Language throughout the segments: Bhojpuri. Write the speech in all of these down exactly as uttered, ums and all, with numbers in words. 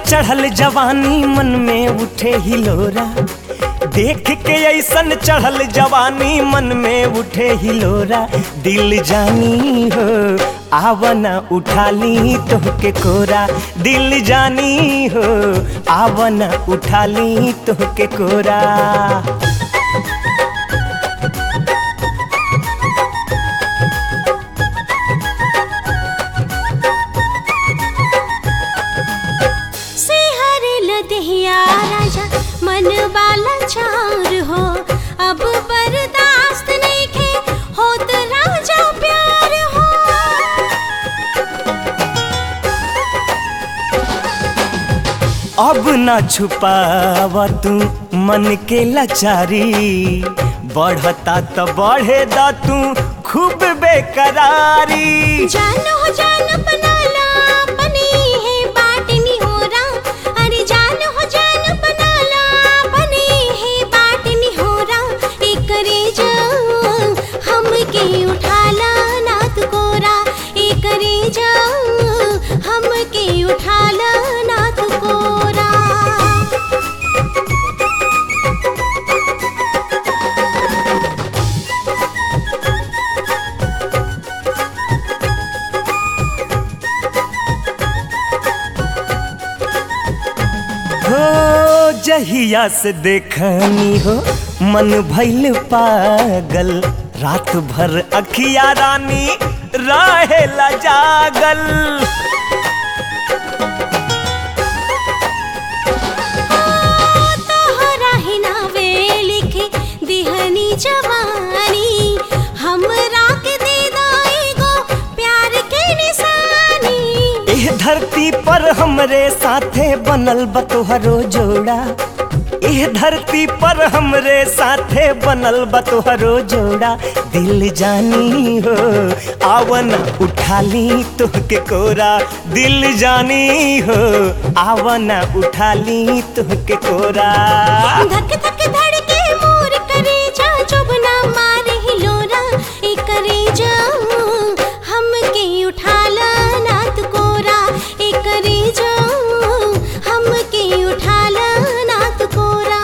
चढ़ल जवानी मन में उठे हिलोरा, देख के ऐसन चढ़ल जवानी मन में उठे हिलोरा। दिल जानी हो आवना उठाली तोहके कोरा, दिल जानी हो आवना उठाली तोहके कोरा। राजा मन वाला चार हो, अब बर्दाश्त नहीं के होत राजा प्यार हो। अब ना छुपावा तू मन के लाचारी, बढ़ता तो बढ़े दा तू खूब बेकरारी। जान हो जान बना ला बनी है बाट नहीं हो रहा, अरे जान हो जान बना ला बनी है बाट नहीं हो रहा। एक रे जा हम के उठा ला नाथ कोरा, एक रे जा हम के उठा ला नाथ कोरा। हो जहिया से देखनी हो मन भइल पागल, रात भर अखिया रानी रहेला जागल। तोहरा ही नावे लिखे दिहनी जवानी, हमरा के दे दाएगो प्यार के निशानी। एह धरती पर हमरे साथे बनल बा तोहरो जोड़ा, एह धरती पर हमरे साथे बनल बा तोहरो जोड़ा। दिल जानी हो आवना उठाली तोहके कोरा, दिल जानी हो आवना उठाली तोहके कोरा। धक धक धड़के मोर करे जा चुभना मारे हिलोरा, एक करे जा हम के उठाला नाथ कोरा, एक करे जा हम के उठाला नाथ कोरा।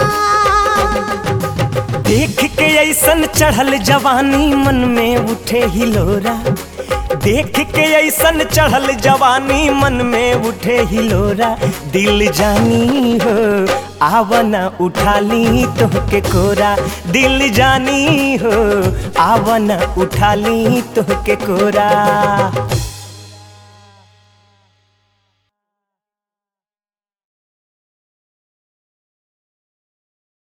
देख के ऐसन चढ़ल जवानी मन में उठे हिलोरा, देख के ऐसन चढ़ल जवानी मन में उठे हिलोरा। दिल जानी हो आवना उठाली तोहके कोरा, दिल जानी हो आवना उठाली तोहके कोरा।